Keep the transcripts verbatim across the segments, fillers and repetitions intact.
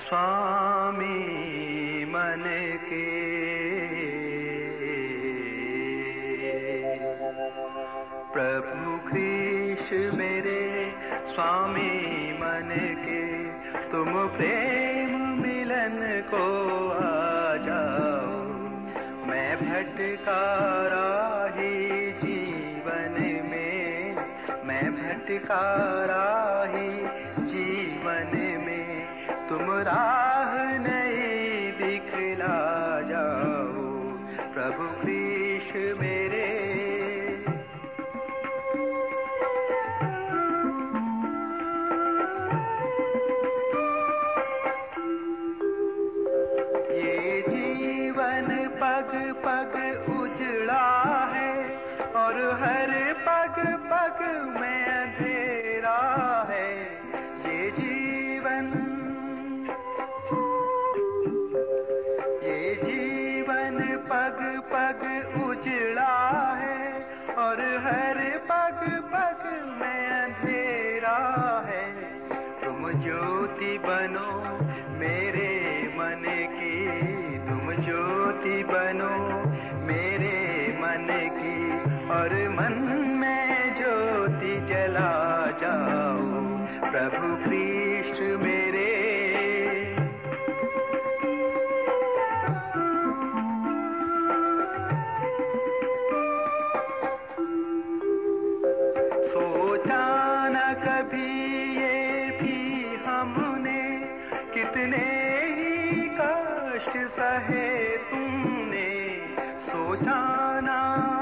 स्वामी मन के। प्रभु कृष्ण मेरे स्वामी मन के, तुम प्रेम मिलन को आ जाओ। मैं भटका राही जीवन में, मैं भटका राही जीवन में, तुम राह नहीं दिखला जाओ। प्रभु कृष्ण मेरे। ये जीवन पग पग उजड़ा है और हर पग पग में अंधेरा है। ये जीवन ये जीवन पग पग उजड़ा है और हर पग पग में अंधेरा है। तुम ज्योति बनो मेरे मन की, तुम ज्योति बनो मेरे मन की, और मन में ज्योति जला जाओ। प्रभु कृष्ण मेरे। सोचा न कभी ये भी हमने, कितने ही कष्ट सहे तुमने। सोचा ना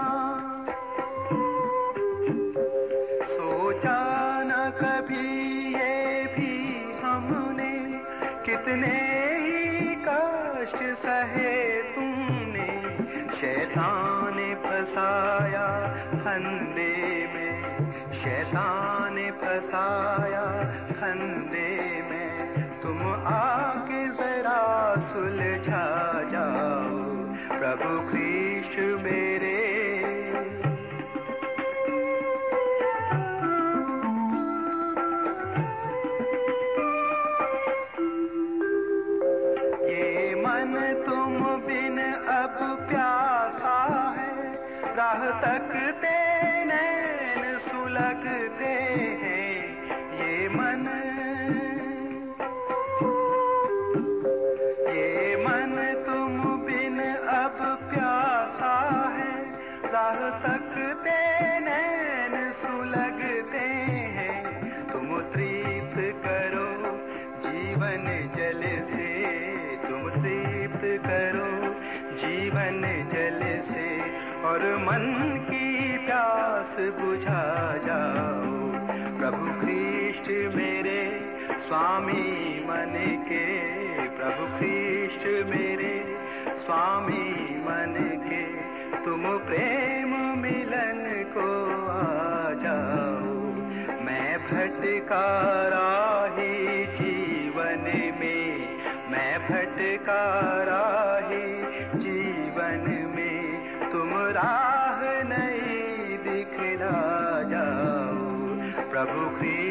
सोचा न कभी ये भी हमने, कितने ही कष्ट सहे तुमने। शैतान ने फंसाया फंदे में, शैतान ने फंसाया फंदे में, तुम आके जरा सुलझा जाओ। प्रभु कृष्ण मेरे। ये मन तुम बिन अब प्यासा है, राह तकते नैन सुलगते हैं। ये मन ये मन तुम बिन अब प्यासा है, राह तकते नैन सुलगते हैं। तुम तृप्त करो जीवन जल से, तुम तृप्त करो जीवन जल से, और मन की प्यास बुझा जाओ। प्रभु कृष्ण मेरे स्वामी मन के, प्रभु कृष्ण मेरे स्वामी मन के, तुम प्रेम मिलन को आ जाओ। मैं भटका राही जीवन में, मैं भटका राही जीवन में, तुम राह नहीं दिखला जाओ। प्रभु कृष्ण